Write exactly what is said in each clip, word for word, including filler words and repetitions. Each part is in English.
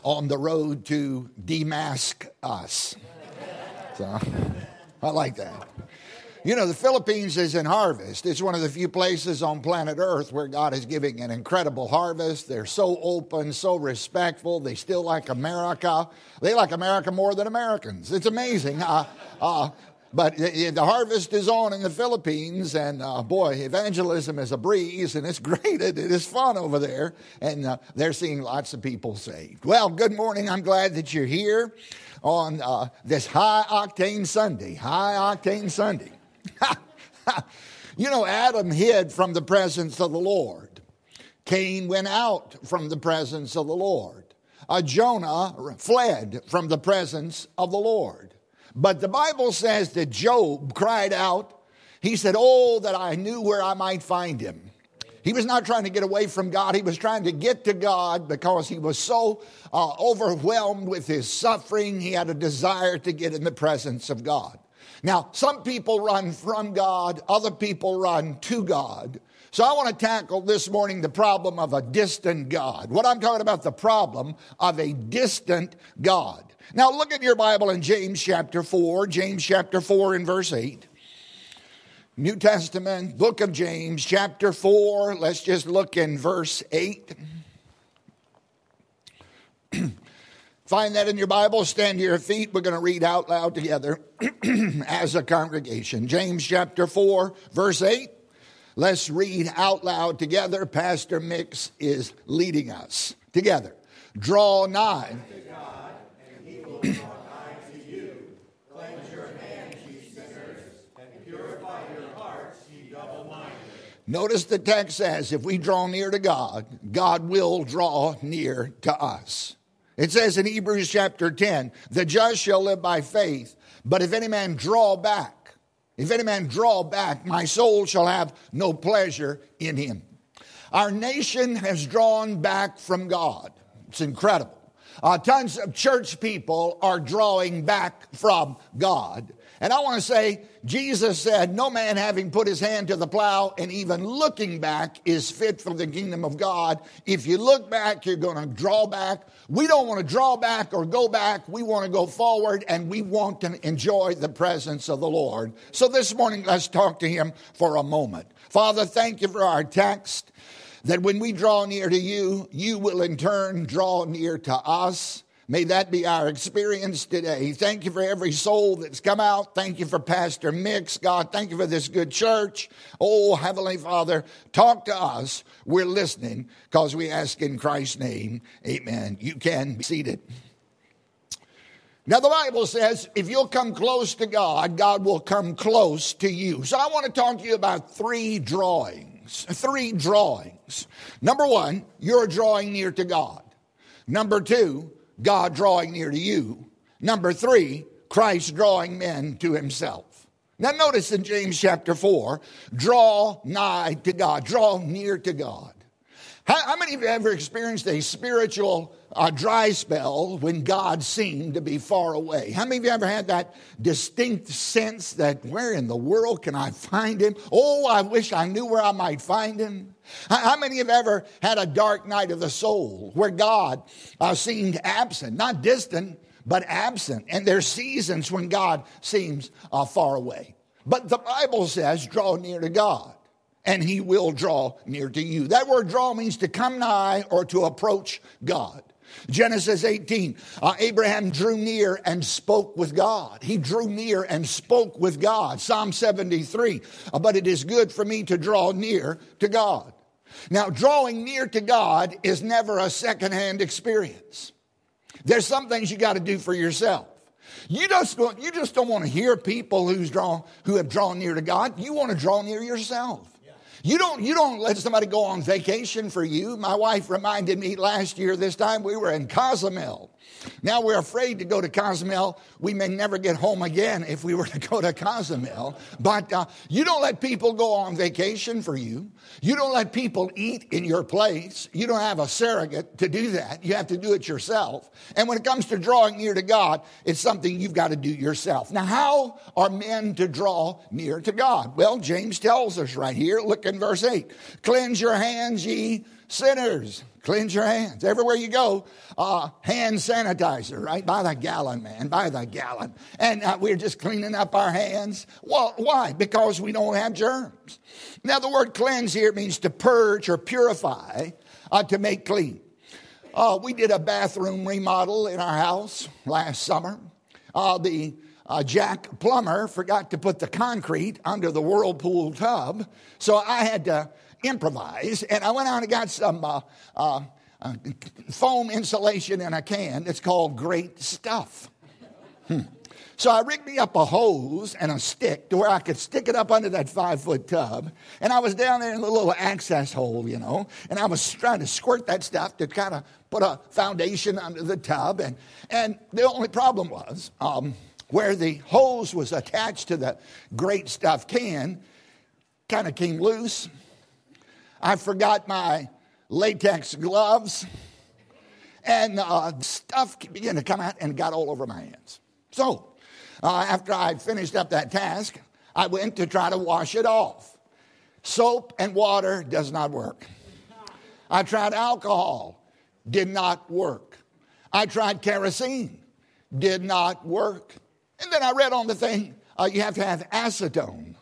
on the road to demask us. So, I like that. You know, the Philippines is in harvest. It's one of the few places on planet Earth where God is giving an incredible harvest. They're so open, so respectful. They still like America. They like America more than Americans. It's amazing. Uh, uh, but the, the harvest is on in the Philippines, and uh, boy, evangelism is a breeze, and it's great. It, it is fun over there, and uh, they're seeing lots of people saved. Well, good morning. I'm glad that you're here on uh, this high-octane Sunday. High-octane Sunday. You know, Adam hid from the presence of the Lord. Cain went out from the presence of the Lord. Uh, Jonah fled from the presence of the Lord. But the Bible says that Job cried out. He said, "Oh, that I knew where I might find him." He was not trying to get away from God. He was trying to get to God because he was so uh, overwhelmed with his suffering. He had a desire to get in the presence of God. Now, some people run from God, other people run to God. So I want to tackle this morning the problem of a distant God. What I'm talking about, the problem of a distant God. Now, look at your Bible in James chapter four, James chapter four and verse eight. New Testament, book of James, chapter four. Let's just look in verse eight. Find that in your Bible. Stand to your feet. We're going to read out loud together as a congregation. James chapter four, verse eight. Let's read out loud together. Pastor Mix is leading us together. Draw nigh. Notice the text says, if we draw near to God, God will draw near to us. It says in Hebrews chapter ten, the just shall live by faith, but if any man draw back, if any man draw back, my soul shall have no pleasure in him. Our nation has drawn back from God. It's incredible. Uh, tons of church people are drawing back from God. And I want to say, Jesus said, no man having put his hand to the plow and even looking back is fit for the kingdom of God. If you look back, you're going to draw back. We don't want to draw back or go back. We want to go forward, and we want to enjoy the presence of the Lord. So this morning, let's talk to him for a moment. Father, thank you for our text, that when we draw near to you, you will in turn draw near to us. May that be our experience today. Thank you for every soul that's come out. Thank you for Pastor Mix. God, thank you for this good church. Oh, Heavenly Father, talk to us. We're listening because we ask in Christ's name. Amen. You can be seated. Now, the Bible says if you'll come close to God, God will come close to you. So I want to talk to you about three drawings. Three drawings. Number one, you're drawing near to God. Number two, God drawing near to you. Number three, Christ drawing men to himself. Now notice in James chapter four, draw nigh to God, draw near to God. How, how many of you ever experienced a spiritual uh, dry spell when God seemed to be far away? How many of you ever had that distinct sense that where in the world can I find him? Oh, I wish I knew where I might find him. How many have ever had a dark night of the soul where God uh, seemed absent, not distant, but absent? And there's seasons when God seems uh, far away. But the Bible says, draw near to God, and he will draw near to you. That word draw means to come nigh or to approach God. Genesis eighteen, uh, Abraham drew near and spoke with God. He drew near and spoke with God. Psalm seventy-three, uh, but it is good for me to draw near to God. Now, drawing near to God is never a secondhand experience. There's some things you got to do for yourself. You just don't, you just don't want to hear people who's drawn, who have drawn near to God. You want to draw near yourself. You don't, you don't let somebody go on vacation for you. My wife reminded me last year, this time we were in Cozumel. Now we're afraid to go to Cozumel. We may never get home again if we were to go to Cozumel. But uh, you don't let people go on vacation for you. You don't let people eat in your place. You don't have a surrogate to do that. You have to do it yourself. And when it comes to drawing near to God, it's something you've got to do yourself. Now, how are men to draw near to God? Well, James tells us right here. Look and verse eight. Cleanse your hands, ye sinners. Cleanse your hands. Everywhere you go, uh, hand sanitizer, right? By the gallon, man, by the gallon. And uh, we're just cleaning up our hands. Well, why? Because we don't have germs. Now, the word cleanse here means to purge or purify, uh, to make clean. Uh, we did a bathroom remodel in our house last summer. Uh, the uh, Jack plumber forgot to put the concrete under the Whirlpool tub, so I had to improvise, and I went out and got some uh, uh, uh, foam insulation in a can. It's called Great Stuff. Hmm. So I rigged me up a hose and a stick to where I could stick it up under that five-foot tub, and I was down there in the little access hole, you know, and I was trying to squirt that stuff to kind of put a foundation under the tub, and, and the only problem was um, where the hose was attached to the Great Stuff can kind of came loose. I forgot my latex gloves, and uh, stuff began to come out and got all over my hands. So uh, after I finished up that task, I went to try to wash it off. Soap and water does not work. I tried alcohol, did not work. I tried kerosene, did not work. And then I read on the thing, uh, you have to have acetone.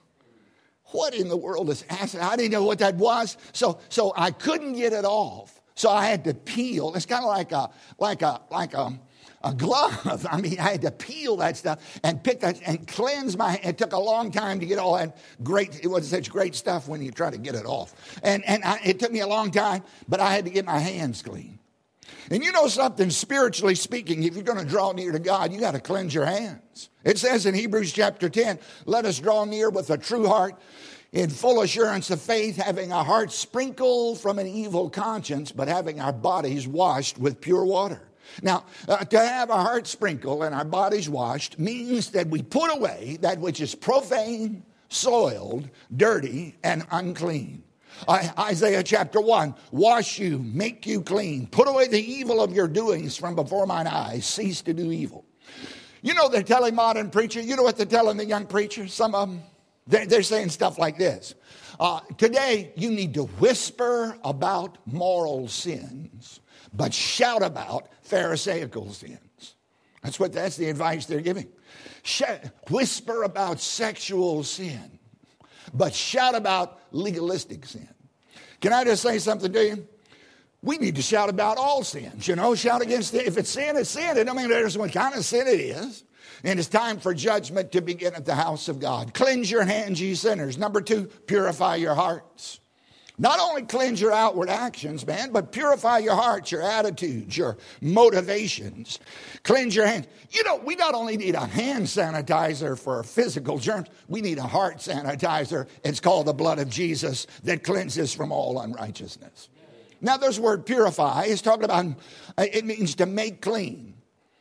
What in the world is acid? I didn't know what that was. So, so I couldn't get it off. So I had to peel. It's kind of like a, like a, like a, a glove. I mean, I had to peel that stuff and pick that and cleanse my. It took a long time to get all that great. It was such great stuff when you try to get it off. And and I, it took me a long time, but I had to get my hands clean. And you know something, spiritually speaking, if you're going to draw near to God, you got to cleanse your hands. It says in Hebrews chapter ten, let us draw near with a true heart in full assurance of faith, having our hearts sprinkled from an evil conscience, but having our bodies washed with pure water. Now, uh, to have our hearts sprinkled and our bodies washed means that we put away that which is profane, soiled, dirty, and unclean. Isaiah chapter one, wash you, make you clean. Put away the evil of your doings from before mine eyes. Cease to do evil. You know they're telling modern preachers, you know what they're telling the young preachers? Some of them, they're, they're saying stuff like this. Uh, today, you need to whisper about moral sins, but shout about Pharisaical sins. That's what, that's the advice they're giving. Shout, whisper about sexual sin, but shout about legalistic sin. Can I just say something to you? We need to shout about all sins, you know, shout against it. If it's sin, it's sin. It don't mean there's what kind of sin it is. And it's time for judgment to begin at the house of God. Cleanse your hands, ye sinners. Number two, purify your hearts. Not only cleanse your outward actions, man, but purify your hearts, your attitudes, your motivations. Cleanse your hands. You know, we not only need a hand sanitizer for physical germs, we need a heart sanitizer. It's called the blood of Jesus that cleanses from all unrighteousness. Now, this word purify is talking about, it means to make clean.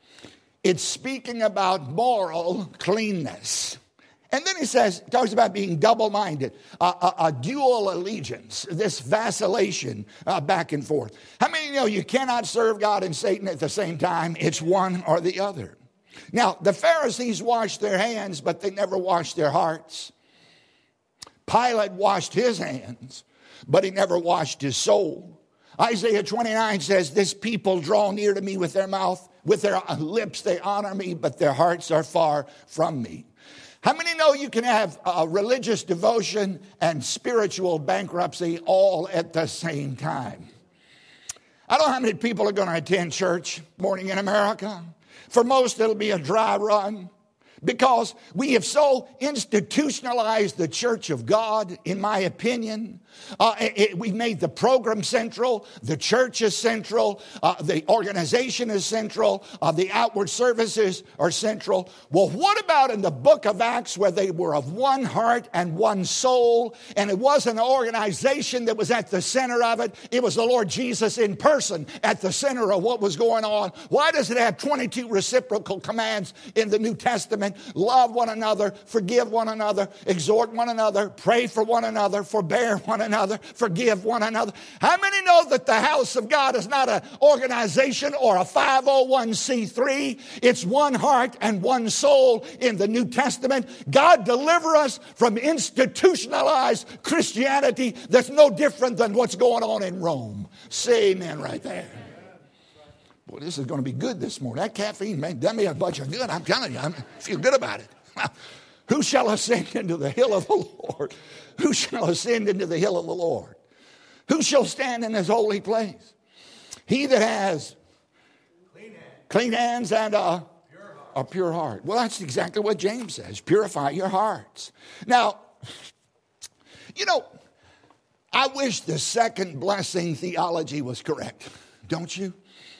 It's speaking about moral cleanness. And then he says, talks about being double-minded, a, a, a dual allegiance, this vacillation uh, back and forth. How many of you know you cannot serve God and Satan at the same time? It's one or the other. Now, the Pharisees washed their hands, but they never washed their hearts. Pilate washed his hands, but he never washed his soul. Isaiah twenty-nine says, this people draw near to me with their mouth, with their lips they honor me, but their hearts are far from me. How many know you can have uh, religious devotion and spiritual bankruptcy all at the same time? I don't know how many people are going to attend church morning in America. For most, it'll be a dry run because we have so institutionalized the church of God, in my opinion. Uh, it, it, we've made the program central, the church is central, uh, the organization is central, uh, the outward services are central. Well, what about in the book of Acts where they were of one heart and one soul, and it wasn't an organization that was at the center of it, it was the Lord Jesus in person at the center of what was going on. Why does it have twenty-two reciprocal commands in the New Testament Testament. Love one another, forgive one another, exhort one another, pray for one another, forbear one another, forgive one another. How many know that the house of God is not an organization or a five oh one c three? It's one heart and one soul in the New Testament. God deliver us from institutionalized Christianity that's no different than what's going on in Rome. Say amen right there. Boy, this is going to be good this morning. That caffeine, man, done me a bunch of good. I'm telling you, I feel good about it. Who shall ascend into the hill of the Lord? Who shall ascend into the hill of the Lord? Who shall stand in his holy place? He that has clean hands, clean hands and a pure, a pure heart. Well, that's exactly what James says. Purify your hearts. Now, you know, I wish the second blessing theology was correct. Don't you?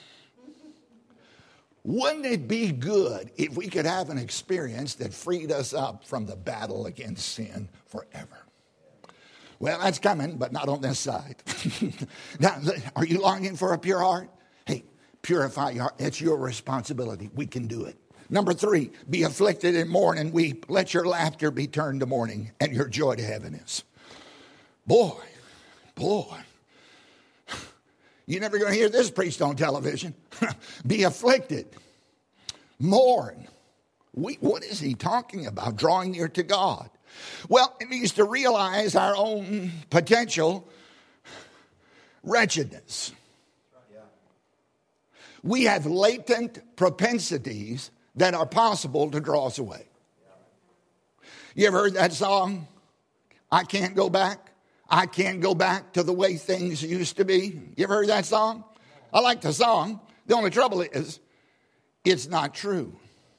Wouldn't it be good if we could have an experience that freed us up from the battle against sin forever? Well, that's coming, but not on this side. Now, are you longing for a pure heart? Hey, purify your heart. It's your responsibility. We can do it. Number three, be afflicted and mourn and weep. Let your laughter be turned to mourning and your joy to heaviness. Boy, boy. You're never going to hear this preached on television. Be afflicted. Mourn. We, what is he talking about? Drawing near to God. Well, it means to realize our own potential wretchedness. We have latent propensities that are possible to draw us away. You ever heard that song? I can't go back. I can't go back to the way things used to be. You ever heard that song? I like the song. The only trouble is, it's not true.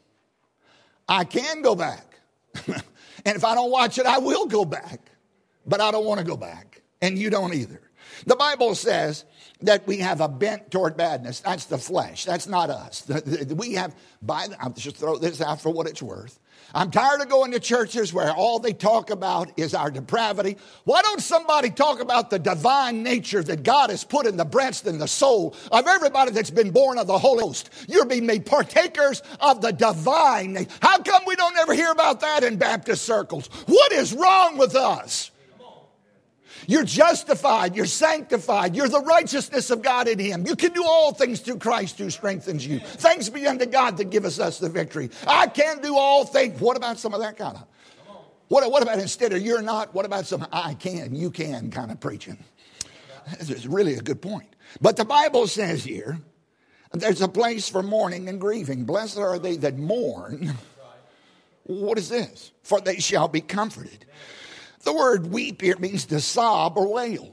I can go back. And if I don't watch it, I will go back. But I don't want to go back. And you don't either. The Bible says that we have a bent toward badness. That's the flesh. That's not us. We have, by the, I'll just throw this out for what it's worth. I'm tired of going to churches where all they talk about is our depravity. Why don't somebody talk about the divine nature that God has put in the breast and the soul of everybody that's been born of the Holy Ghost? You're being made partakers of the divine nature. How come we don't ever hear about that in Baptist circles? What is wrong with us? You're justified. You're sanctified. You're the righteousness of God in him. You can do all things through Christ who strengthens you. Thanks be unto God that giveth us the victory. I can do all things. What about some of that kind of? What, what about instead of you're not, what about some I can, you can kind of preaching? That's really a good point. But the Bible says here, there's a place for mourning and grieving. Blessed are they that mourn. What is this? For they shall be comforted. The word weep here means to sob or wail.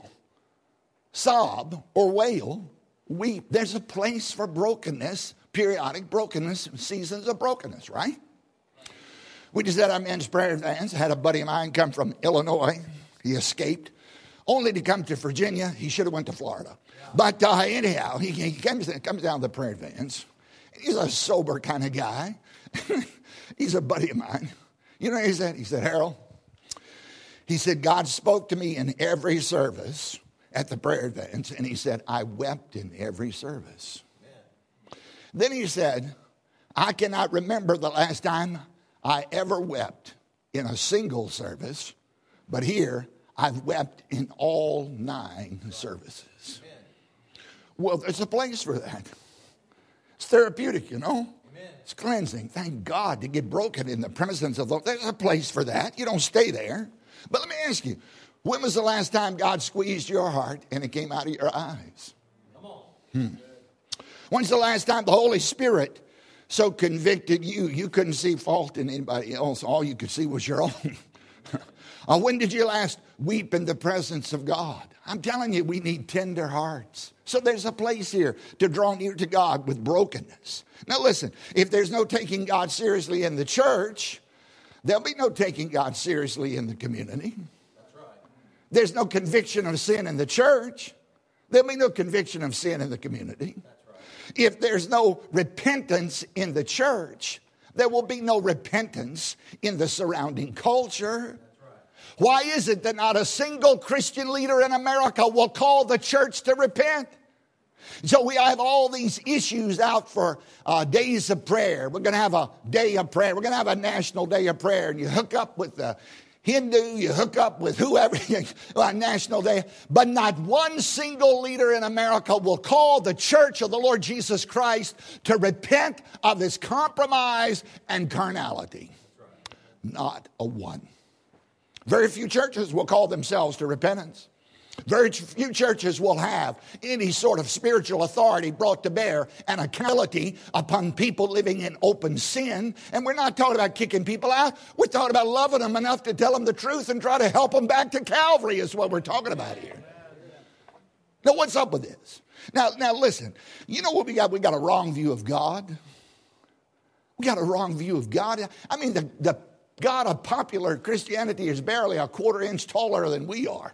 Sob or wail, weep. There's a place for brokenness, periodic brokenness, seasons of brokenness, right? We just had our men's prayer advance. I had a buddy of mine come from Illinois. He escaped, only to come to Virginia. He should have went to Florida. But uh, anyhow, he, he comes, comes down the prayer advance. He's a sober kind of guy. He's a buddy of mine. You know what he said? He said, Harold, he said, God spoke to me in every service at the prayer advance, and he said, I wept in every service. Amen. Then he said, I cannot remember the last time I ever wept in a single service, but here I've wept in all nine services. Amen. Well, there's a place for that. It's therapeutic, you know. Amen. It's cleansing. Thank God to get broken in the presence of the Lord. There's a place for that. You don't stay there. But let me ask you, when was the last time God squeezed your heart and it came out of your eyes? Come on. Hmm. When's the last time the Holy Spirit so convicted you, you couldn't see fault in anybody else? All you could see was your own. uh, when did you last weep in the presence of God? I'm telling you, we need tender hearts. So there's a place here to draw near to God with brokenness. Now listen, if there's no taking God seriously in the church, there'll be no taking God seriously in the community. That's right. There's no conviction of sin in the church. There'll be no conviction of sin in the community. That's right. If there's no repentance in the church, there will be no repentance in the surrounding culture. That's right. Why is it that not a single Christian leader in America will call the church to repent? So we have all these issues out for uh, days of prayer. We're going to have a day of prayer. We're going to have a national day of prayer. And you hook up with the Hindu, you hook up with whoever, on National Day. But not one single leader in America will call the church of the Lord Jesus Christ to repent of its compromise and carnality. Not a one. Very few churches will call themselves to repentance. Very few churches will have any sort of spiritual authority brought to bear and accountability upon people living in open sin. And we're not talking about kicking people out. We're talking about loving them enough to tell them the truth and try to help them back to Calvary is what we're talking about here. Now, what's up with this? Now, now listen, you know what we got? We got a wrong view of God. We got a wrong view of God. I mean, the, the God of popular Christianity is barely a quarter inch taller than we are.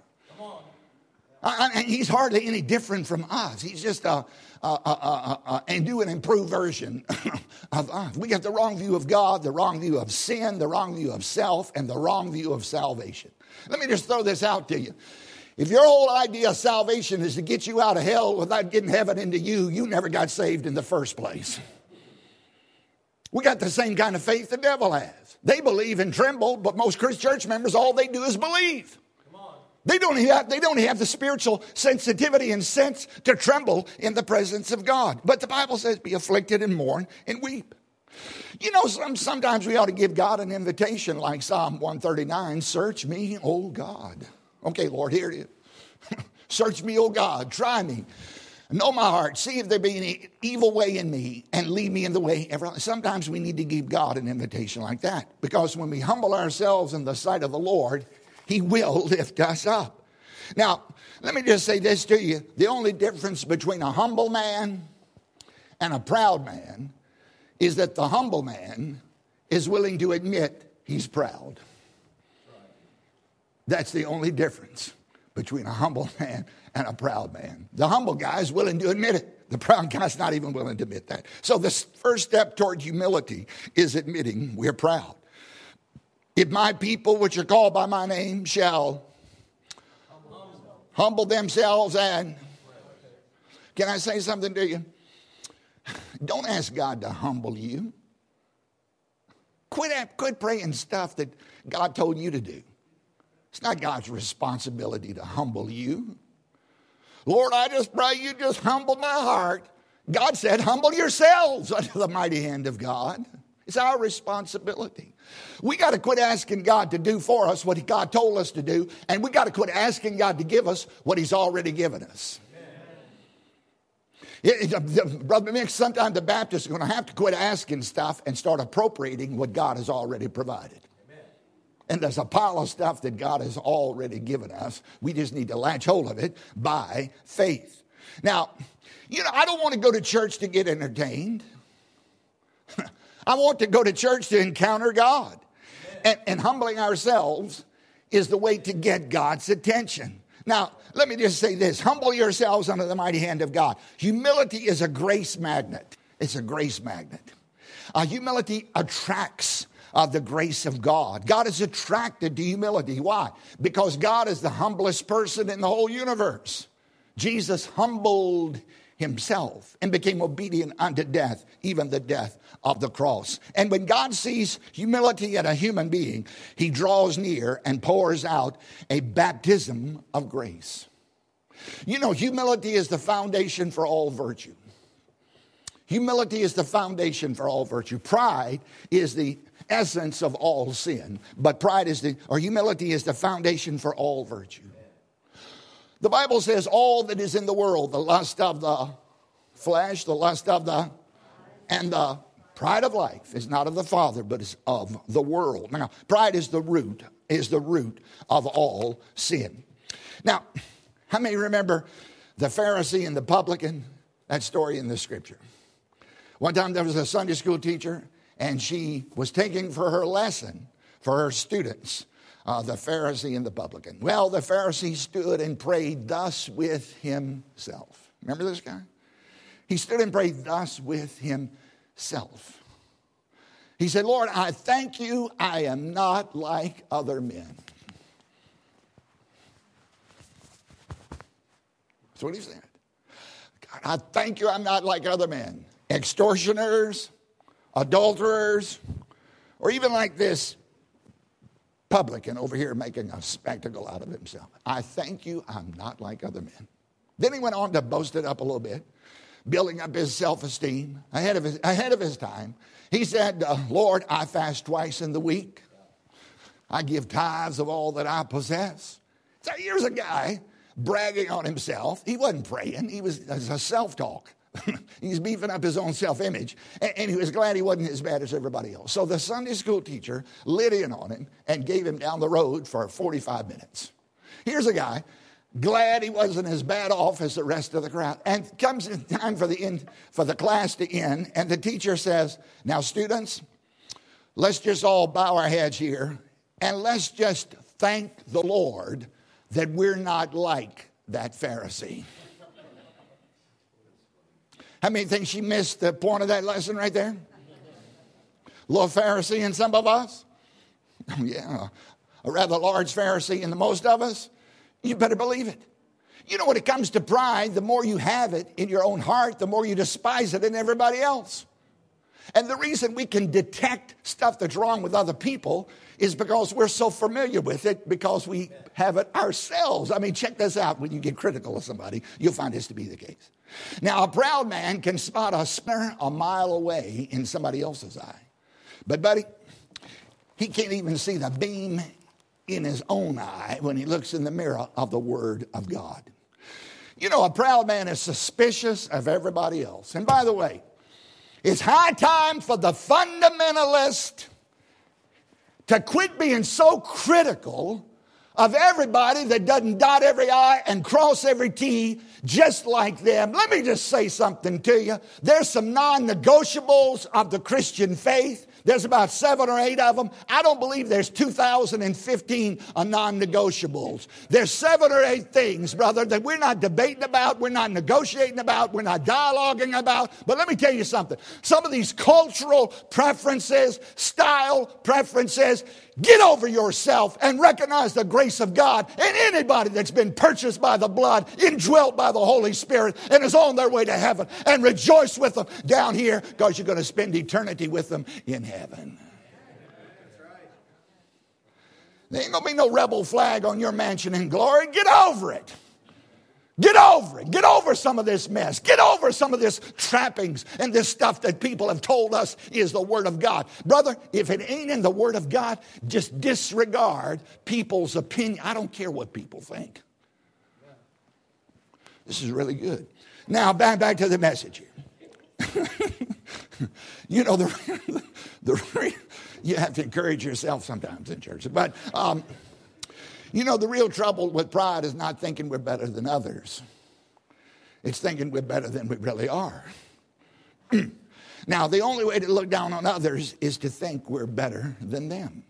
Uh, and he's hardly any different from us. He's just a, a, a, a, a, a new and improved version of us. We got the wrong view of God, the wrong view of sin, the wrong view of self, and the wrong view of salvation. Let me just throw this out to you. If your whole idea of salvation is to get you out of hell without getting heaven into you, you never got saved in the first place. We got the same kind of faith the devil has. They believe and tremble, but most Christian church members, all they do is believe. They don't have, they don't have the spiritual sensitivity and sense to tremble in the presence of God. But the Bible says, be afflicted and mourn and weep. You know, some, sometimes we ought to give God an invitation like Psalm one thirty-nine, search me, O God. Okay, Lord, here it is. Search me, O God, try me. Know my heart, see if there be any evil way in me and lead me in the way ever. Sometimes we need to give God an invitation like that. Because when we humble ourselves in the sight of the Lord, He will lift us up. Now, let me just say this to you. The only difference between a humble man and a proud man is that the humble man is willing to admit he's proud. That's the only difference between a humble man and a proud man. The humble guy is willing to admit it. The proud guy's not even willing to admit that. So the first step toward humility is admitting we're proud. If my people, which are called by my name, shall humble themselves and... Can I say something to you? Don't ask God to humble you. Quit, quit praying stuff that God told you to do. It's not God's responsibility to humble you. Lord, I just pray you just humble my heart. God said, humble yourselves under the mighty hand of God. It's our responsibility. We got to quit asking God to do for us what God told us to do, and we got to quit asking God to give us what He's already given us. It, it, Brother Mick, sometimes the Baptists are going to have to quit asking stuff and start appropriating what God has already provided. Amen. And there's a pile of stuff that God has already given us. We just need to latch hold of it by faith. Now, you know, I don't want to go to church to get entertained. I want to go to church to encounter God. And, and humbling ourselves is the way to get God's attention. Now, let me just say this. Humble yourselves under the mighty hand of God. Humility is a grace magnet. It's a grace magnet. Uh, humility attracts uh, the grace of God. God is attracted to humility. Why? Because God is the humblest person in the whole universe. Jesus humbled Himself and became obedient unto death, even the death of the cross. And when God sees humility in a human being, He draws near and pours out a baptism of grace. You know, humility is the foundation for all virtue. Humility is the foundation for all virtue. Pride is the essence of all sin, but pride is the, or humility is the foundation for all virtue. The Bible says all that is in the world, the lust of the flesh, the lust of the, and the pride of life is not of the Father, but is of the world. Now, pride is the root, is the root of all sin. Now, how many remember the Pharisee and the publican? That story in the scripture. One time there was a Sunday school teacher, and she was taking for her lesson for her students, Uh, the Pharisee and the publican. Well, the Pharisee stood and prayed thus with himself. Remember this guy? He stood and prayed thus with himself. He said, Lord, I thank you, I am not like other men. That's what he said. I thank you I'm not like other men. Extortioners, adulterers, or even like this publican over here making a spectacle out of himself. I thank you I'm not like other men. Then he went on to boast it up a little bit, building up his self-esteem ahead of his, ahead of his time. He said, uh, Lord, I fast twice in the week. I give tithes of all that I possess. So here's a guy bragging on himself. He wasn't praying. He was, it was a self-talk. He's beefing up his own self-image. And, and he was glad he wasn't as bad as everybody else. So the Sunday school teacher lit in on him and gave him down the road for forty-five minutes. Here's a guy glad he wasn't as bad off as the rest of the crowd. And comes in time for the end, for the class to end. And the teacher says, now students, let's just all bow our heads here. And let's just thank the Lord that we're not like that Pharisee. How many think she missed the point of that lesson right there? A little Pharisee in some of us. Oh, yeah, a rather large Pharisee in the most of us. You better believe it. You know, when it comes to pride, the more you have it in your own heart, the more you despise it in everybody else. And the reason we can detect stuff that's wrong with other people is because we're so familiar with it, because we have it ourselves. I mean, check this out. When you get critical of somebody, you'll find this to be the case. Now, a proud man can spot a splinter a mile away in somebody else's eye. But, buddy, he can't even see the beam in his own eye when he looks in the mirror of the Word of God. You know, a proud man is suspicious of everybody else. And by the way, it's high time for the fundamentalist to quit being so critical of everybody that doesn't dot every I and cross every T just like them. Let me just say something to you. There's some non-negotiables of the Christian faith. There's about seven or eight of them. I don't believe there's two thousand fifteen non-negotiables. There's seven or eight things, brother, that we're not debating about, we're not negotiating about, we're not dialoguing about. But let me tell you something. Some of these cultural preferences, style preferences, get over yourself and recognize the grace of God. And anybody that's been purchased by the blood, indwelt by the Holy Spirit, and is on their way to heaven, and rejoice with them down here, because you're going to spend eternity with them in heaven. There ain't going to be no rebel flag on your mansion in glory. Get over it. Get over it. Get over some of this mess. Get over some of this trappings and this stuff that people have told us is the Word of God. Brother, if it ain't in the Word of God, just disregard people's opinion. I don't care what people think. This is really good. Now, back, back to the message here. You know, the, the, you have to encourage yourself sometimes in church. But, um, you know, the real trouble with pride is not thinking we're better than others. It's thinking we're better than we really are. Now, the only way to look down on others is to think we're better than them.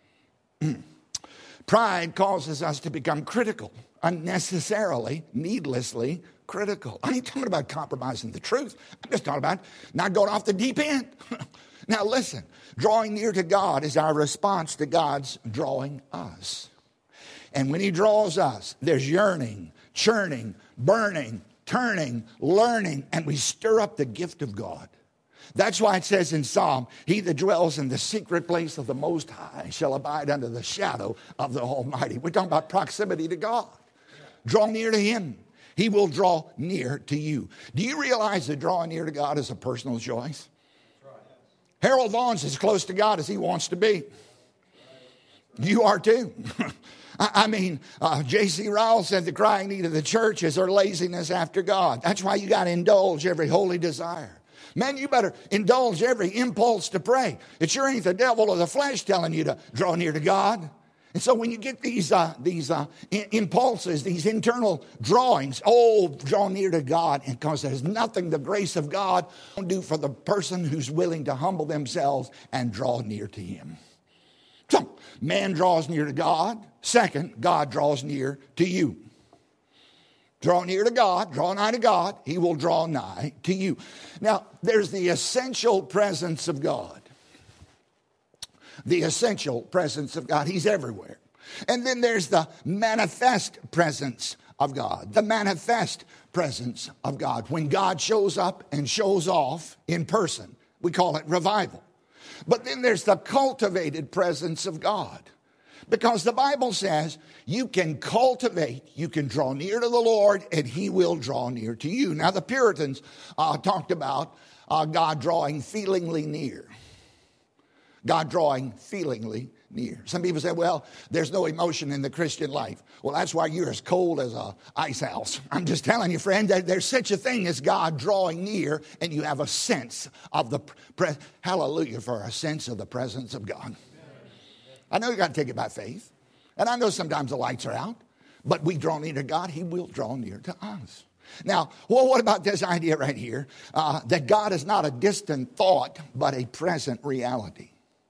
Pride causes us to become critical, unnecessarily, needlessly critical. I ain't talking about compromising the truth. I'm just talking about not going off the deep end. Now, listen, drawing near to God is our response to God's drawing us. And when He draws us, there's yearning, churning, burning, turning, learning, and we stir up the gift of God. That's why it says in Psalm, he that dwells in the secret place of the Most High shall abide under the shadow of the Almighty. We're talking about proximity to God. Draw near to Him. He will draw near to you. Do you realize that drawing near to God is a personal choice? Harold Vaughn's as close to God as he wants to be. You are too. I mean, uh, J C Ryle said the crying need of the church is our laziness after God. That's why you got to indulge every holy desire. Man, you better indulge every impulse to pray. It sure ain't the devil or the flesh telling you to draw near to God. And so when you get these uh, these uh, impulses, these internal drawings, oh, draw near to God, and because there's nothing the grace of God won't do for the person who's willing to humble themselves and draw near to Him. So, man draws near to God. Second, God draws near to you. Draw near to God, draw nigh to God, He will draw nigh to you. Now, there's the essential presence of God. The essential presence of God. He's everywhere. And then there's the manifest presence of God, the manifest presence of God. When God shows up and shows off in person, we call it revival. But then there's the cultivated presence of God. Because the Bible says you can cultivate, you can draw near to the Lord, and He will draw near to you. Now, the Puritans uh, talked about uh, God drawing feelingly near. God drawing feelingly near. Some people say, well, there's no emotion in the Christian life. Well, that's why you're as cold as a ice house. I'm just telling you, friend, that there's such a thing as God drawing near, and you have a sense of the, pre- hallelujah, for a sense of the presence of God. I know you got to take it by faith. And I know sometimes the lights are out. But we draw near to God, He will draw near to us. Now, well, what about this idea right here? Uh, that God is not a distant thought, but a present reality.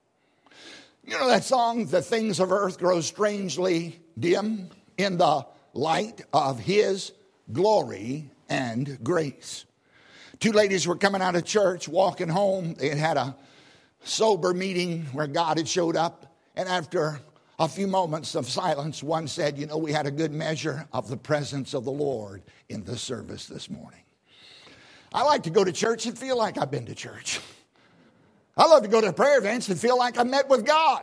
You know that song, the things of earth grow strangely dim in the light of His glory and grace. Two ladies were coming out of church, walking home. They had had a sober meeting where God had showed up. And after a few moments of silence, one said, you know, we had a good measure of the presence of the Lord in the service this morning. I like to go to church and feel like I've been to church. I love to go to prayer events and feel like I met with God.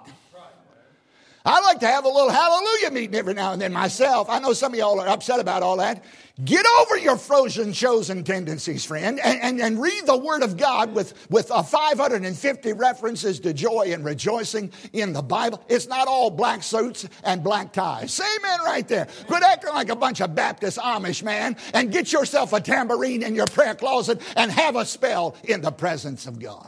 I like to have a little hallelujah meeting every now and then myself. I know some of y'all are upset about all that. Get over your frozen chosen tendencies, friend, and, and, and read the Word of God with, with uh, five hundred fifty references to joy and rejoicing in the Bible. It's not all black suits and black ties. Say amen right there. Quit acting like a bunch of Baptist Amish, man, and get yourself a tambourine in your prayer closet and have a spell in the presence of God.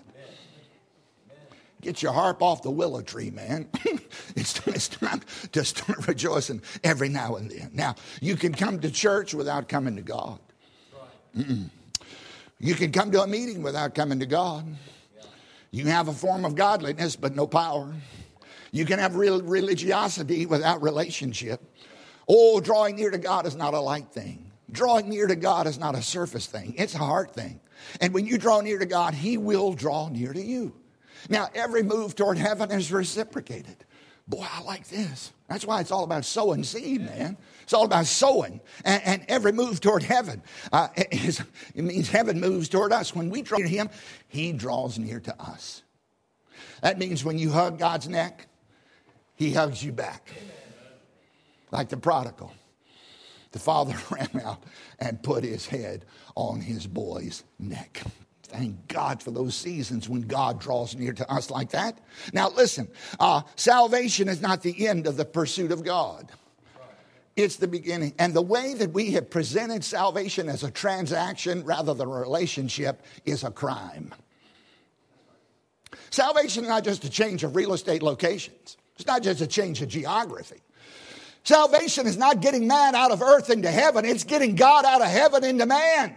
Get your harp off the willow tree, man. it's, it's time to start rejoicing every now and then. Now, you can come to church without coming to God. Mm-mm. You can come to a meeting without coming to God. You can have a form of godliness, but no power. You can have real religiosity without relationship. Oh, drawing near to God is not a light thing. Drawing near to God is not a surface thing. It's a heart thing. And when you draw near to God, He will draw near to you. Now, every move toward heaven is reciprocated. Boy, I like this. That's why it's all about sowing seed, man. It's all about sowing. And, and every move toward heaven, uh, is, it means heaven moves toward us. When we draw near Him, He draws near to us. That means when you hug God's neck, He hugs you back. Like the prodigal. The father ran out and put his head on his boy's neck. Thank God for those seasons when God draws near to us like that. Now listen, uh, salvation is not the end of the pursuit of God. It's the beginning. And the way that we have presented salvation as a transaction rather than a relationship is a crime. Salvation is not just a change of real estate locations. It's not just a change of geography. Salvation is not getting man out of earth into heaven. It's getting God out of heaven into man.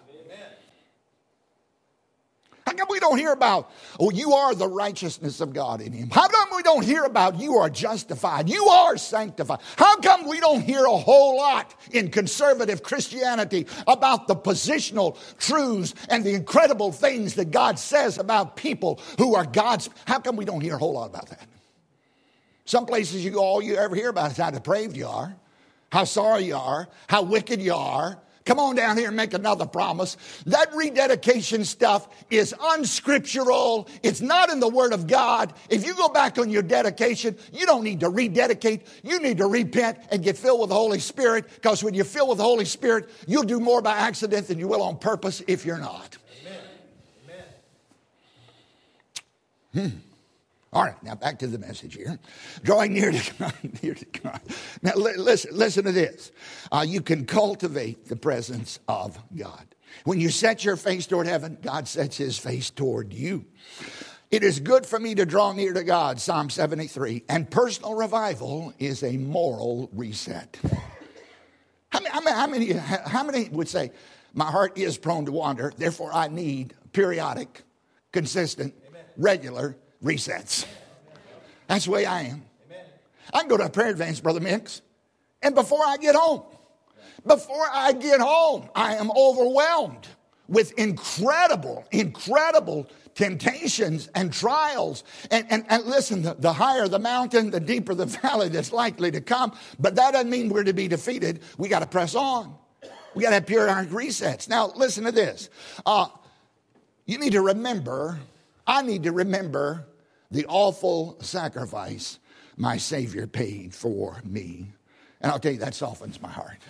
How come we don't hear about, oh, you are the righteousness of God in Him? How come we don't hear about you are justified? You are sanctified. How come we don't hear a whole lot in conservative Christianity about the positional truths and the incredible things that God says about people who are God's? How come we don't hear a whole lot about that? Some places you go, all you ever hear about is how depraved you are, how sorry you are, how wicked you are. Come on down here and make another promise. That rededication stuff is unscriptural. It's not in the Word of God. If you go back on your dedication, you don't need to rededicate. You need to repent and get filled with the Holy Spirit, because when you're filled with the Holy Spirit, you'll do more by accident than you will on purpose if you're not. Amen. Amen. Hmm. All right, now back to the message here. Drawing near to God. Near to God. Now li- listen, listen to this. Uh, you can cultivate the presence of God. When you set your face toward heaven, God sets His face toward you. It is good for me to draw near to God, Psalm seventy-three. And personal revival is a moral reset. How many, how many, how many, how many would say, my heart is prone to wander, therefore I need periodic, consistent, Amen. regular resets. That's the way I am. Amen. I can go to a prayer advance, Brother Mix, and before I get home, before I get home, I am overwhelmed with incredible, incredible temptations and trials. And, and, and listen, the, the higher the mountain, the deeper the valley that's likely to come. But that doesn't mean we're to be defeated. We got to press on. We got to have pure iron resets. Now, listen to this. Uh, you need to remember, I need to remember the awful sacrifice my Savior paid for me. And I'll tell you, that softens my heart.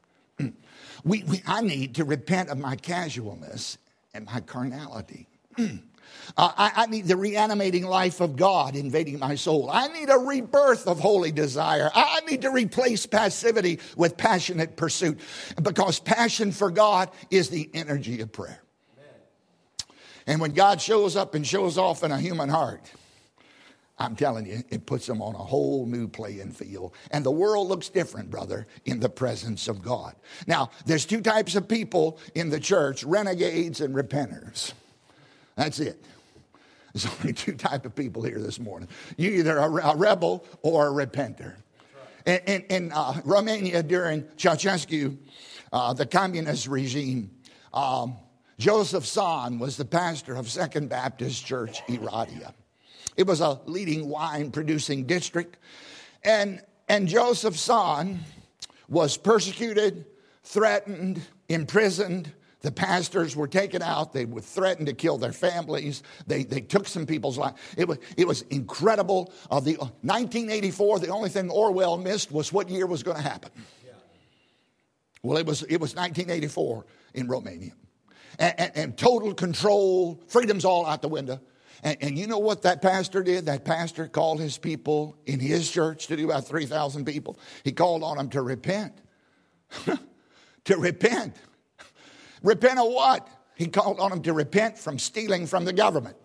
We, we, I need to repent of my casualness and my carnality. uh, I, I need the reanimating life of God invading my soul. I need a rebirth of holy desire. I need to replace passivity with passionate pursuit, because passion for God is the energy of prayer. Amen. And when God shows up and shows off in a human heart, I'm telling you, it puts them on a whole new playing field. And the world looks different, brother, in the presence of God. Now, there's two types of people in the church, renegades and repenters. That's it. There's only two types of people here this morning. You're either a, a rebel or a repenter. Right. In, in, in uh, Romania during Ceausescu, uh, the communist regime, um, Joseph Tson was the pastor of Second Baptist Church, Iradia. It was a leading wine-producing district. And, and Joseph Tson was persecuted, threatened, imprisoned. The pastors were taken out. They were threatened to kill their families. They, they took some people's lives. It was, it was incredible. Uh, the nineteen eighty-four, the only thing Orwell missed was what year was going to happen. Yeah. Well, it was, it was nineteen eighty-four in Romania. And, and, and total control, freedom's all out the window. And, and you know what that pastor did? That pastor called his people in his church, to do about three thousand people. He called on them to repent. To repent. Repent of what? He called on them to repent from stealing from the government.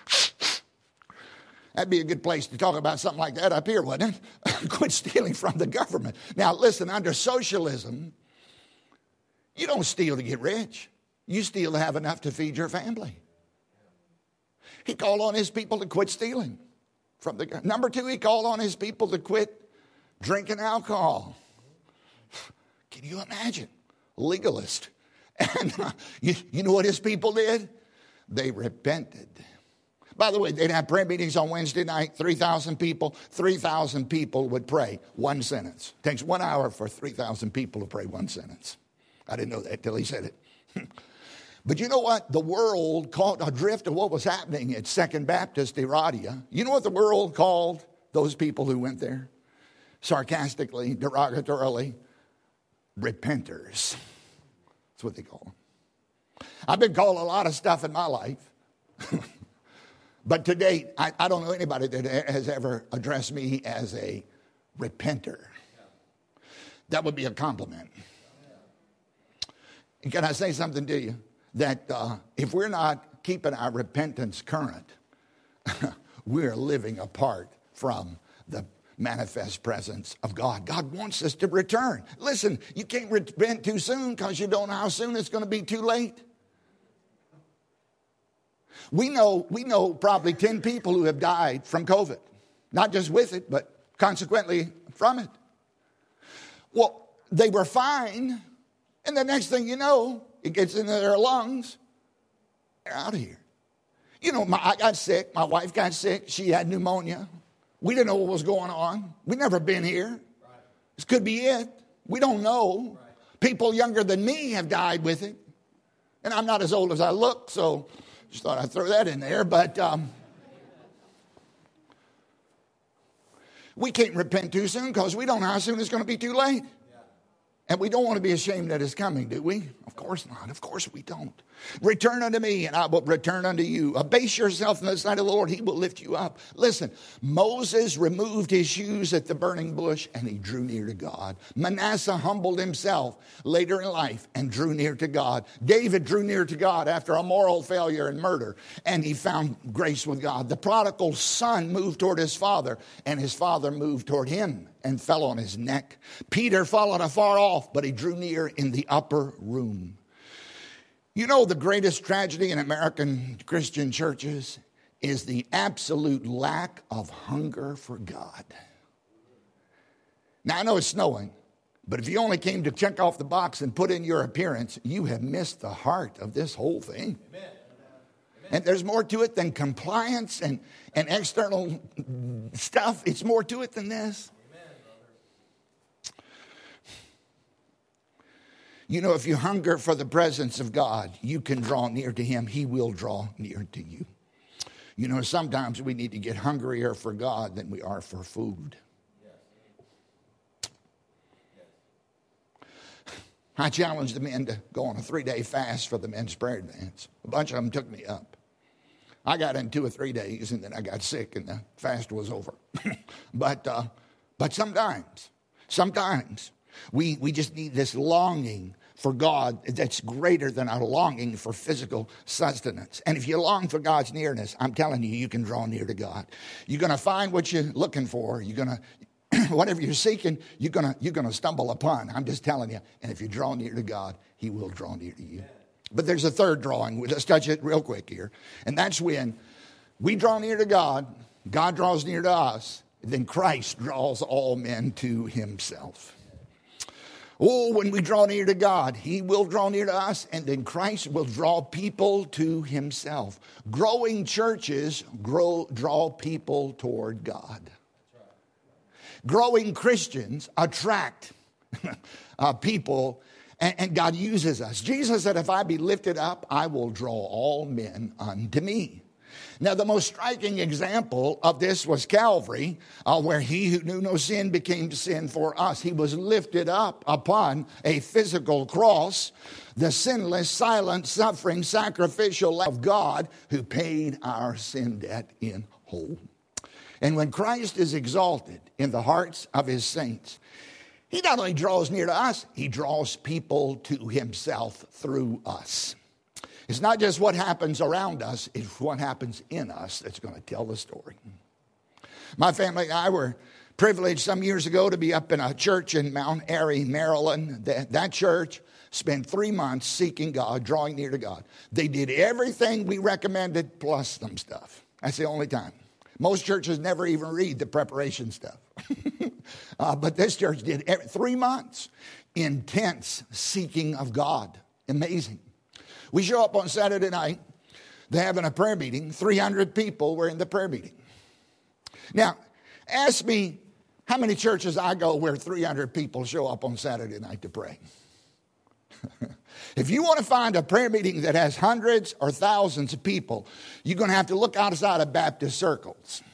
That'd be a good place to talk about something like that up here, wouldn't it? Quit stealing from the government. Now, listen, under socialism, you don't steal to get rich. You steal to have enough to feed your family. He called on his people to quit stealing from the government. Number two, he called on his people to quit drinking alcohol. Can you imagine? Legalist. And uh, you, you know what his people did? They repented. By the way, they'd have prayer meetings on Wednesday night, three thousand people. three thousand people would pray one sentence. It takes one hour for three thousand people to pray one sentence. I didn't know that till he said it. But you know what? The world caught adrift of what was happening at Second Baptist Iradia. You know what the world called those people who went there? Sarcastically, derogatorily, repenters. That's what they call them. I've been called a lot of stuff in my life. But to date, I, I don't know anybody that has ever addressed me as a repenter. That would be a compliment. And can I say something to you? That uh, if we're not keeping our repentance current, we're living apart from the manifest presence of God. God wants us to return. Listen, you can't repent too soon because you don't know how soon it's going to be too late. We know, we know probably ten people who have died from COVID. Not just with it, but consequently from it. Well, they were fine, and the next thing you know, it gets into their lungs. They're out of here. You know, my, I got sick. My wife got sick. She had pneumonia. We didn't know what was going on. We'd never been here. Right. This could be it. We don't know. Right. People younger than me have died with it. And I'm not as old as I look, so just thought I'd throw that in there. But um, we can't repent too soon because we don't know how soon it's going to be too late. And we don't want to be ashamed that it's coming, do we? Of course not. Of course we don't. Return unto me, and I will return unto you. Abase yourself in the sight of the Lord. He will lift you up. Listen, Moses removed his shoes at the burning bush, and he drew near to God. Manasseh humbled himself later in life and drew near to God. David drew near to God after a moral failure and murder, and he found grace with God. The prodigal son moved toward his father, and his father moved toward him and fell on his neck. Peter followed afar off, but he drew near in the upper room. You know, the greatest tragedy in American Christian churches is the absolute lack of hunger for God. Now, I know it's snowing, But if you only came to check off the box and put in your appearance, you have missed the heart of this whole thing. Amen. And there's more to it than compliance and, and external stuff. It's more to it than this. You know, if you hunger for the presence of God, you can draw near to him. He will draw near to you. You know, sometimes we need to get hungrier for God than we are for food. I challenged the men to go on a three-day fast for the men's prayer advance. A bunch of them took me up. I got in two or three days, and then I got sick, and the fast was over. but uh, but sometimes, sometimes we we just need this longing for God that's greater than our longing for physical sustenance. And if you long for God's nearness, I'm telling you, you can draw near to God. You're going to find what you're looking for. You're going to, whatever you're seeking, you're going to you're going to stumble upon. I'm just telling you. And if you draw near to God, he will draw near to you. But there's a third drawing. Let's touch it real quick here. And that's when we draw near to God, God draws near to us, then Christ draws all men to himself. Oh, when we draw near to God, he will draw near to us, and then Christ will draw people to himself. Growing churches grow, draw people toward God. Growing Christians attract uh, people, and, and God uses us. Jesus said, if I be lifted up, I will draw all men unto me. Now, the most striking example of this was Calvary, uh, where he who knew no sin became sin for us. He was lifted up upon a physical cross, the sinless, silent, suffering, sacrificial Lamb of God who paid our sin debt in whole. And when Christ is exalted in the hearts of his saints, he not only draws near to us, he draws people to himself through us. It's not just what happens around us, it's what happens in us that's going to tell the story. My family and I were privileged some years ago to be up in a church in Mount Airy, Maryland. That, that church spent three months seeking God, drawing near to God. They did everything we recommended plus some stuff. That's the only time. Most churches never even read the preparation stuff. uh, but this church did every, three months. Intense seeking of God. Amazing. We show up on Saturday night. They're having a prayer meeting. three hundred people were in the prayer meeting. Now, ask me how many churches I go where three hundred people show up on Saturday night to pray. If you want to find a prayer meeting that has hundreds or thousands of people, you're going to have to look outside of Baptist circles.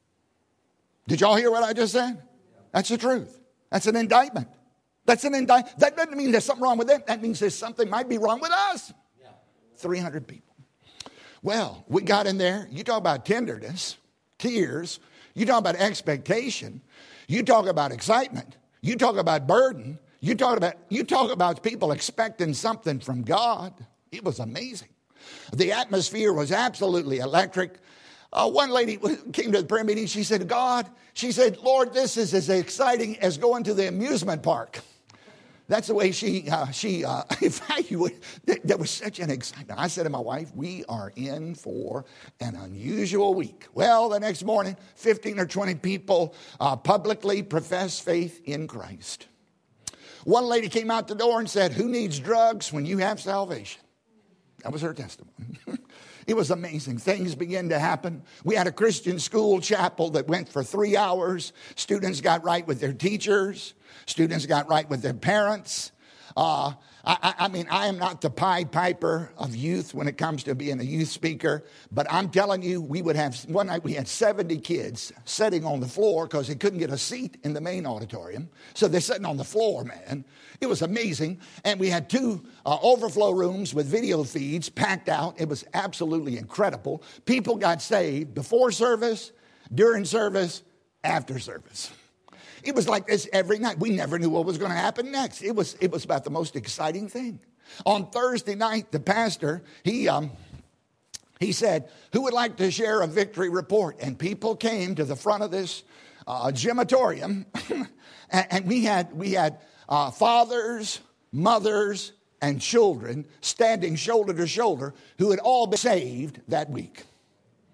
Did y'all hear what I just said? That's the truth. That's an indictment. That's an indictment. That doesn't mean there's something wrong with them. That means there's something might be wrong with us. three hundred people. Well, we got in there. You talk about tenderness, tears. You talk about expectation. You talk about excitement. You talk about burden. You talk about, you talk about people expecting something from God. It was amazing. The atmosphere was absolutely electric. Uh, one lady came to the prayer meeting. She said, God, she said, Lord, this is as exciting as going to the amusement park. That's the way she uh, she uh, evaluated. There was such an excitement. I said to my wife, we are in for an unusual week. Well, the next morning, fifteen or twenty people uh, publicly professed faith in Christ. One lady came out the door and said, who needs drugs when you have salvation? That was her testimony. It was amazing. Things began to happen. We had a Christian school chapel that went for three hours. Students got right with their teachers. Students got right with their parents. Uh, I, I mean, I am not the Pied Piper of youth when it comes to being a youth speaker, but I'm telling you, we would have, one night we had seventy kids sitting on the floor because they couldn't get a seat in the main auditorium. So they're sitting on the floor, man. It was amazing. And we had two uh, overflow rooms with video feeds packed out. It was absolutely incredible. People got saved before service, during service, after service. It was like this every night. We never knew what was going to happen next. It was, it was about the most exciting thing. On Thursday night, the pastor, he, um, he said, who would like to share a victory report? And people came to the front of this uh, gymatorium, and, and we had, we had uh, fathers, mothers, and children standing shoulder to shoulder who had all been saved that week.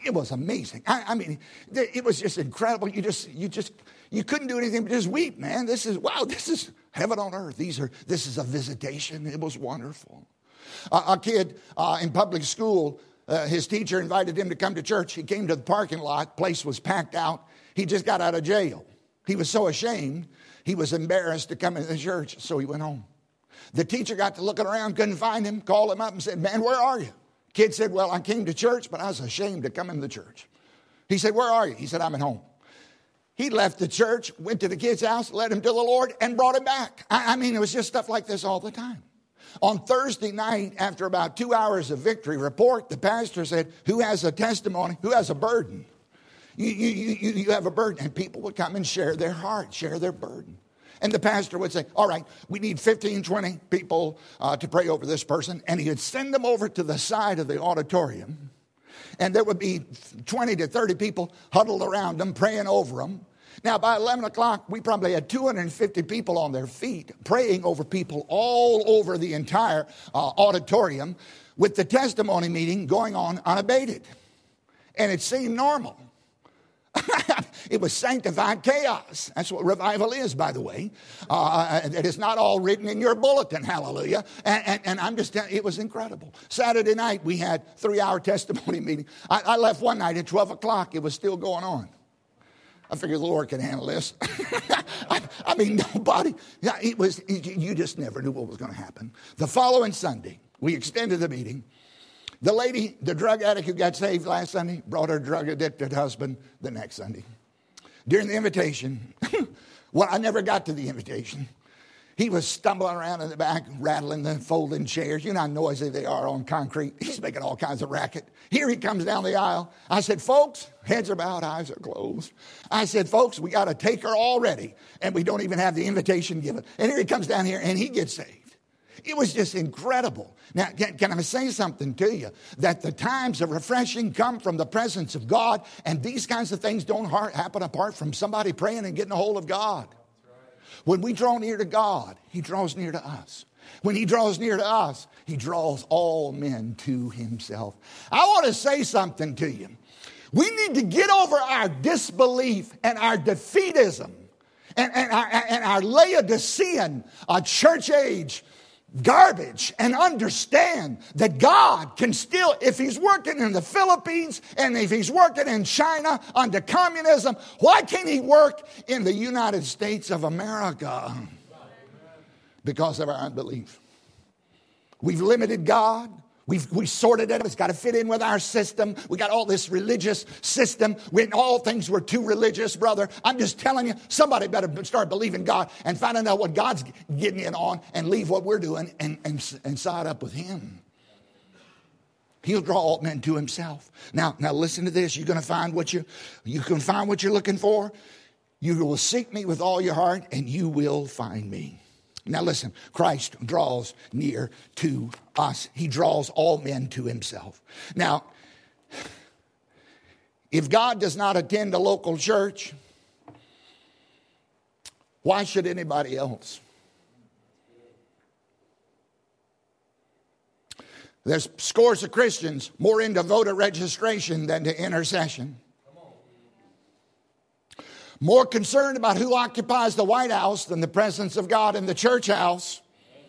It was amazing. I, I mean, it was just incredible. You just, you just, you couldn't do anything but just weep, man. This is, wow, this is heaven on earth. These are, this is a visitation. It was wonderful. Uh, a kid uh, in public school, uh, his teacher invited him to come to church. He came to the parking lot. Place was packed out. He just got out of jail. He was so ashamed. He was embarrassed to come into the church, so he went home. The teacher got to looking around, couldn't find him, called him up and said, man, where are you? Kid said, well, I came to church, but I was ashamed to come in the church. He said, where are you? He said, I'm at home. He left the church, went to the kid's house, led him to the Lord, and brought him back. I, I mean, it was just stuff like this all the time. On Thursday night, after about two hours of victory report, the pastor said, who has a testimony? Who has a burden? You, you, you, you have a burden. And people would come and share their heart, share their burden. And the pastor would say, all right, we need fifteen, twenty people uh, to pray over this person. And he would send them over to the side of the auditorium. And there would be twenty to thirty people huddled around them, praying over them. Now, by eleven o'clock, we probably had two hundred fifty people on their feet, praying over people all over the entire uh, auditorium, with the testimony meeting going on unabated. And it seemed normal. It was sanctified chaos. That's what revival is, by the way. Uh, it is not all written in your bulletin, hallelujah. And, and, and I'm just telling you, it was incredible. Saturday night, we had three-hour testimony meeting. I, I left one night at twelve o'clock. It was still going on. I figured the Lord could handle this. I, I mean, nobody. Yeah, it was. You just never knew what was going to happen. The following Sunday, we extended the meeting. The lady, the drug addict who got saved last Sunday, brought her drug addicted husband the next Sunday. During the invitation, well, I never got to the invitation. He was stumbling around in the back, rattling the folding chairs. You know how noisy they are on concrete. He's making all kinds of racket. Here he comes down the aisle. I said, folks, heads are bowed, eyes are closed. I said, folks, we got to take her already, and we don't even have the invitation given. And here he comes down here, and he gets saved. It was just incredible. Now, can, can I say something to you? That the times of refreshing come from the presence of God, and these kinds of things don't happen apart from somebody praying and getting a hold of God. When we draw near to God, He draws near to us. When He draws near to us, He draws all men to Himself. I want to say something to you. We need to get over our disbelief and our defeatism and, and, our, and our Laodicean uh, church age garbage, and understand that God can still, if He's working in the Philippines and if He's working in China under communism, why can't He work in the United States of America? Because of our unbelief. We've limited God. We've we sorted it. It's got to fit in with our system. We got all this religious system. When all things were too religious, brother. I'm just telling you, somebody better start believing God and finding out what God's getting in on and leave what we're doing and, and, and side up with Him. He'll draw all men to Himself. Now, now listen to this. You're going to find what you you can find what you're looking for. You will seek me with all your heart, and you will find me. Now listen, Christ draws near to us. He draws all men to Himself. Now, if God does not attend a local church, why should anybody else? There's scores of Christians more into voter registration than to intercession. More concerned about who occupies the White House than the presence of God in the church house.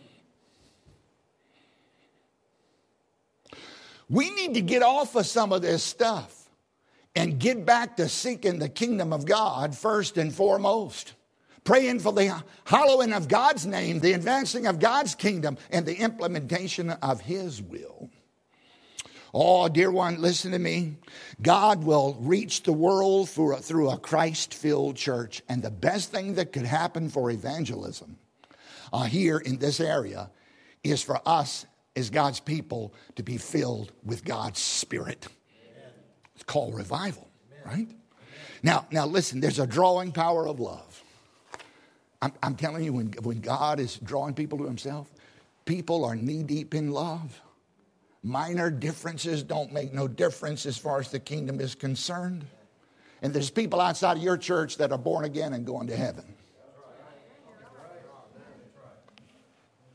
We need to get off of some of this stuff and get back to seeking the kingdom of God first and foremost. Praying for the hallowing of God's name, the advancing of God's kingdom, and the implementation of His will. Oh, dear one, listen to me. God will reach the world through a, through a Christ-filled church. And the best thing that could happen for evangelism uh, here in this area is for us as God's people to be filled with God's Spirit. Amen. It's called revival, Amen. Right? Amen. Now, now listen, there's a drawing power of love. I'm, I'm telling you, when, when God is drawing people to Himself, people are knee-deep in love. Minor differences don't make no difference as far as the kingdom is concerned. And there's people outside of your church that are born again and going to heaven.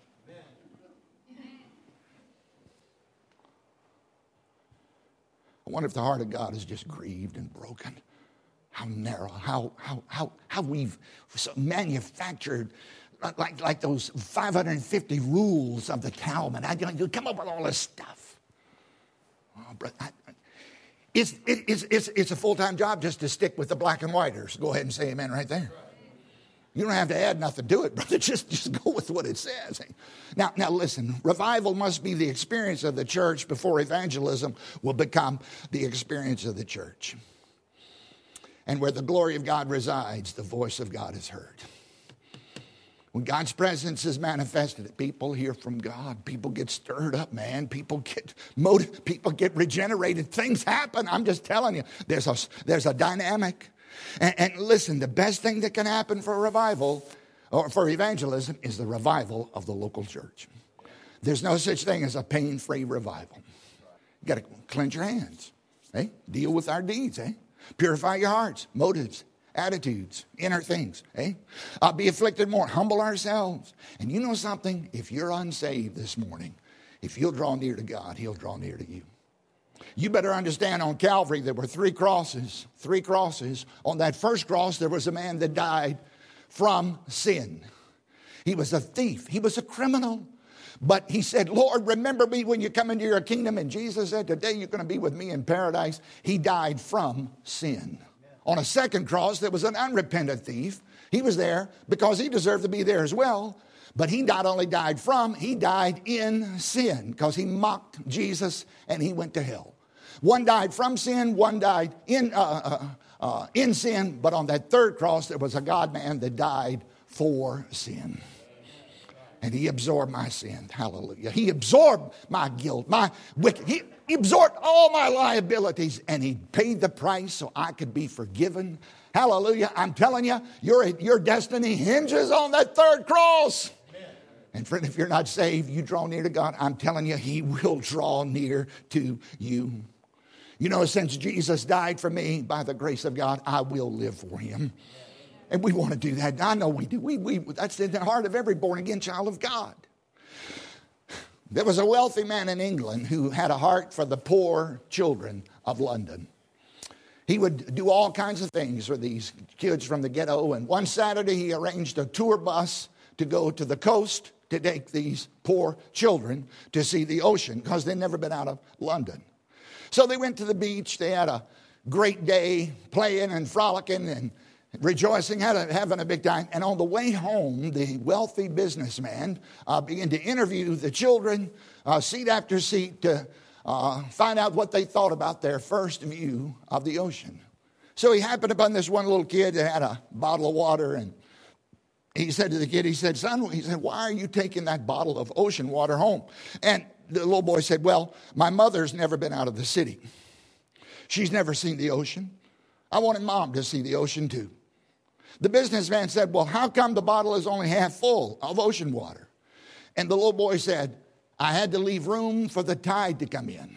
I wonder if the heart of God is just grieved and broken. How narrow, how how how how we've manufactured like like those five hundred fifty rules of the Talmud. I you come up with all this stuff. Oh, brother, I, it's it, it's it's it's a full time job just to stick with the black and whiters. Go ahead and say amen right there. You don't have to add nothing to it, brother. Just, just go with what it says. Now, now listen, revival must be the experience of the church before evangelism will become the experience of the church. And where the glory of God resides, the voice of God is heard. When God's presence is manifested, people hear from God. People get stirred up, man. People get motivated. People get regenerated. Things happen. I'm just telling you, there's a, there's a dynamic. And, and listen, the best thing that can happen for revival or for evangelism is the revival of the local church. There's no such thing as a pain-free revival. You got to cleanse your hands. Eh? Deal with our deeds. Eh? Purify your hearts, motives, attitudes, inner things. Eh? Uh, be afflicted more. Humble ourselves. And you know something? If you're unsaved this morning, if you'll draw near to God, he'll draw near to you. You better understand on Calvary there were three crosses, three crosses. On that first cross there was a man that died from sin. He was a thief. He was a criminal. But he said, Lord, remember me when you come into your kingdom. And Jesus said, today you're going to be with me in paradise. He died from sin. On a second cross there was an unrepentant thief. He was there because he deserved to be there as well. But he not only died from, he died in sin because he mocked Jesus and he went to hell. One died from sin, one died in, uh, uh, uh, in sin. But on that third cross, there was a God-man that died for sin. And he absorbed my sin. Hallelujah. He absorbed my guilt, my wicked. He, he absorbed all my liabilities. And he paid the price so I could be forgiven. Hallelujah. I'm telling you, your, your destiny hinges on that third cross. And friend, if you're not saved, you draw near to God, I'm telling you, he will draw near to you. You know, since Jesus died for me, by the grace of God, I will live for him. And we want to do that. I know we do. We, we, that's in the heart of every born-again child of God. There was a wealthy man in England who had a heart for the poor children of London. He would do all kinds of things for these kids from the ghetto. And one Saturday, he arranged a tour bus to go to the coast to take these poor children to see the ocean because they'd never been out of London. So they went to the beach. They had a great day playing and frolicking and rejoicing, had a, having a big time. And on the way home, the wealthy businessman uh, began to interview the children, uh, seat after seat, to uh, find out what they thought about their first view of the ocean. So he happened upon this one little kid that had a bottle of water, and he said to the kid, he said, son, he said, why are you taking that bottle of ocean water home? And the little boy said, well, my mother's never been out of the city. She's never seen the ocean. I wanted mom to see the ocean too. The businessman said, well, how come the bottle is only half full of ocean water? And the little boy said, I had to leave room for the tide to come in.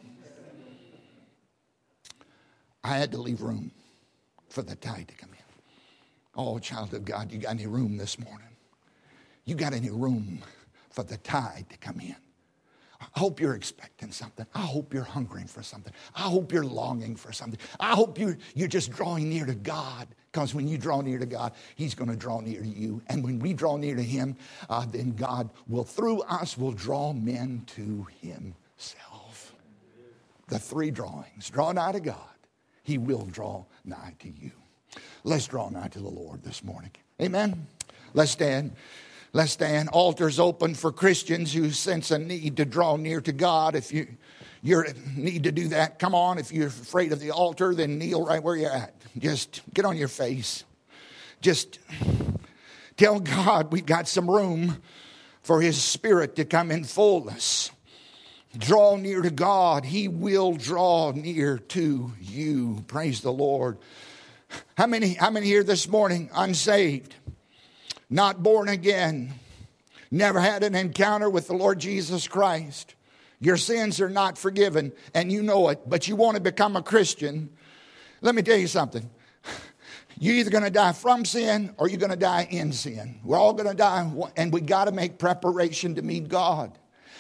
I had to leave room for the tide to come in. Oh, child of God, you got any room this morning? You got any room for the tide to come in? I hope you're expecting something. I hope you're hungering for something. I hope you're longing for something. I hope you're, you're just drawing near to God, because when you draw near to God, he's going to draw near to you. And when we draw near to him, uh, then God will, through us, will draw men to himself. The three drawings. Draw nigh to God. He will draw nigh to you. Let's draw nigh to the Lord this morning. Amen. Let's stand. Let's stand. Altars open for Christians who sense a need to draw near to God. If you you need to do that, come on. If you're afraid of the altar, then kneel right where you're at. Just get on your face. Just tell God we've got some room for his Spirit to come in fullness. Draw near to God. He will draw near to you. Praise the Lord. How many, how many here this morning unsaved? Not born again, never had an encounter with the Lord Jesus Christ. Your sins are not forgiven, and you know it, but you want to become a Christian. Let me tell you something. You're either going to die from sin or you're going to die in sin. We're all going to die, and we got to make preparation to meet God.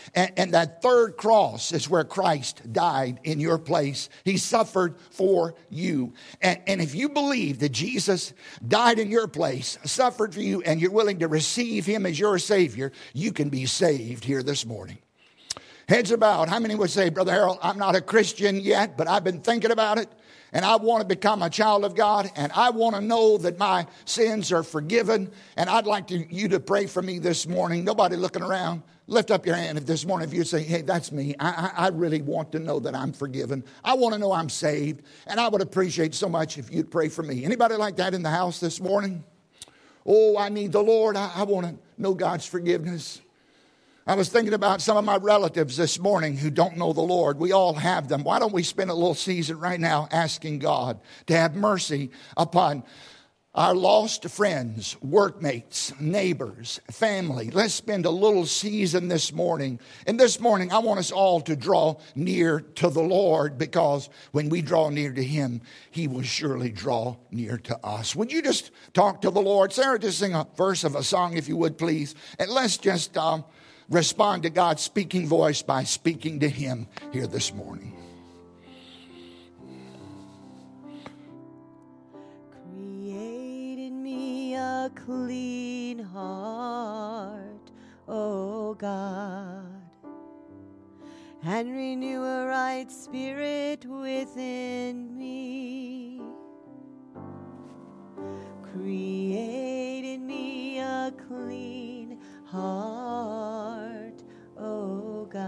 And, and that third cross is where Christ died in your place. He suffered for you. And, and if you believe that Jesus died in your place, suffered for you, and you're willing to receive him as your Savior, you can be saved here this morning. Heads are bowed. How many would say, Brother Harold, I'm not a Christian yet, but I've been thinking about it, and I want to become a child of God, and I want to know that my sins are forgiven, and I'd like to, you to pray for me this morning. Nobody looking around. Lift up your hand if this morning, if you say, hey, that's me. I, I, I really want to know that I'm forgiven. I want to know I'm saved, and I would appreciate so much if you'd pray for me. Anybody like that in the house this morning? Oh, I need the Lord. I, I want to know God's forgiveness. I was thinking about some of my relatives this morning who don't know the Lord. We all have them. Why don't we spend a little season right now asking God to have mercy upon our lost friends, workmates, neighbors, family. Let's spend a little season this morning. And this morning, I want us all to draw near to the Lord, because when we draw near to him, he will surely draw near to us. Would you just talk to the Lord? Sarah, just sing a verse of a song, if you would, please. And let's just um, respond to God's speaking voice by speaking to him here this morning. Create in me a clean heart, O God, and renew a right spirit within me. Create in me a clean heart, O God,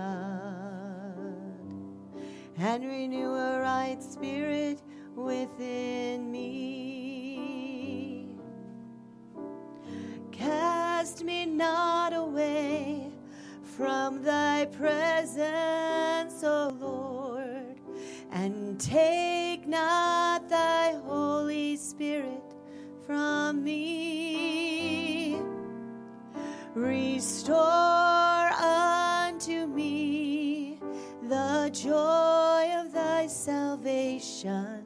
and renew a right spirit within me. Cast me not away from thy presence, O Lord, and take not thy Holy Spirit from me. Restore unto me the joy of thy salvation,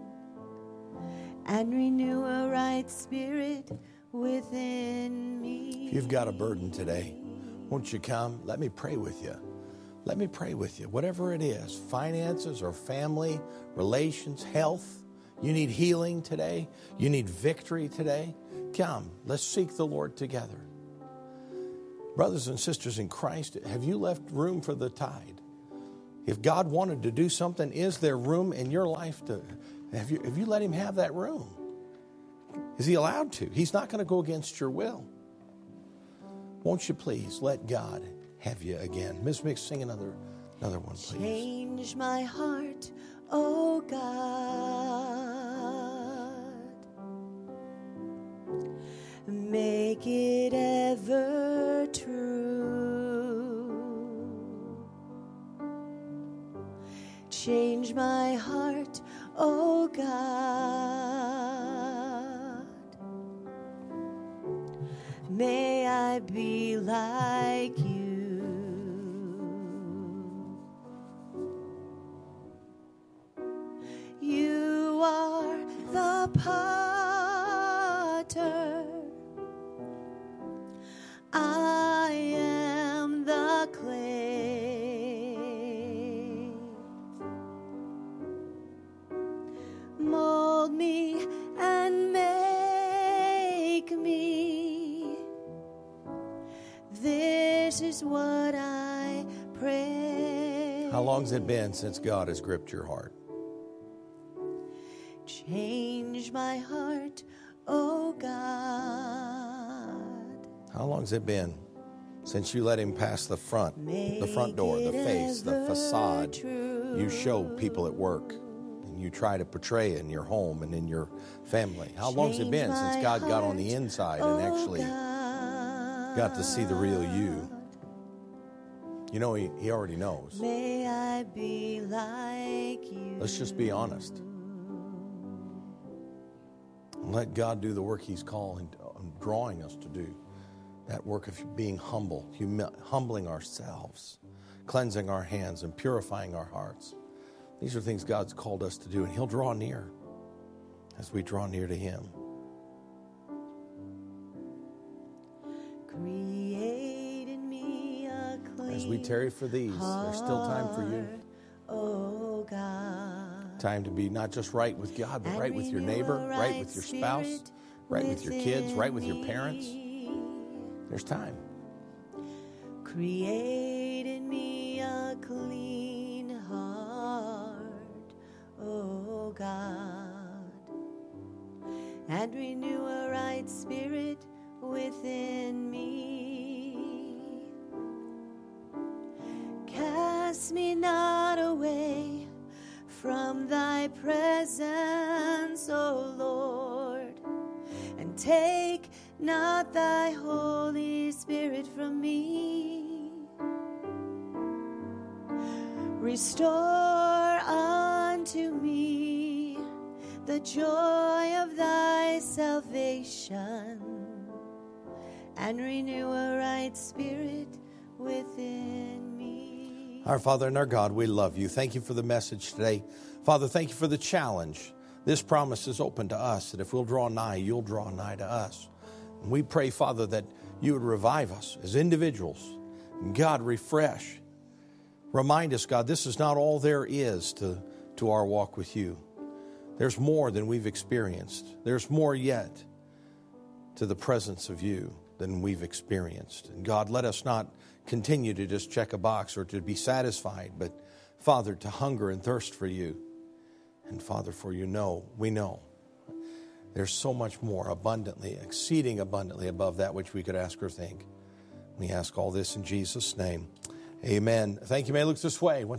and renew a right spirit within me. If you've got a burden today, won't you come? Let me pray with you. Let me pray with you. Whatever it is, finances or family, relations, health, you need healing today, you need victory today, come. Let's seek the Lord together. Brothers and sisters in Christ, have you left room for the tide? If God wanted to do something, is there room in your life to, have you, have you let him have that room? Is he allowed to? He's not going to go against your will. Won't you please let God have you again? Miz Mix, sing another, another one, please. Change my heart, O God. Make it ever true. Change my heart, O God. May I be like you. You are the potter, I am the clay. Mold me and make me. This is what I pray. How long's it been since God has gripped your heart? Change my heart, O God. How long's it been since you let him pass the front, the front door, the face, the facade you show people at work and you try to portray in your home and in your family? How long's it been since God got on the inside and actually got to see the real you? You know, he, he already knows. May I be like you. Let's just be honest. And let God do the work he's calling, drawing us to do. That work of being humble, humi- humbling ourselves, cleansing our hands and purifying our hearts. These are things God's called us to do, and he'll draw near as we draw near to him. Create in me a clean as we tarry for these, there's still time for you. Oh God. Time to be not just right with God, but right with your neighbor, right with your spouse, right with your kids, right with your parents. There's time. Create in me a clean heart, oh God, and renew a right spirit within me. Cast me not away from thy presence, O Lord, and take not thy Holy Spirit from me. Restore unto me the joy of thy salvation, and renew a right spirit within me. Our Father and our God, we love you. Thank you for the message today. Father, thank you for the challenge. This promise is open to us, that if we'll draw nigh, you'll draw nigh to us. And we pray, Father, that you would revive us as individuals. God, refresh. Remind us, God, this is not all there is to, to our walk with you. There's more than we've experienced. There's more yet to the presence of you than we've experienced. And God, let us not continue to just check a box or to be satisfied, but Father, to hunger and thirst for you. And Father, for you know, we know there's so much more abundantly, exceeding abundantly above that which we could ask or think. We ask all this in Jesus' name. Amen. Thank you. May I look this way.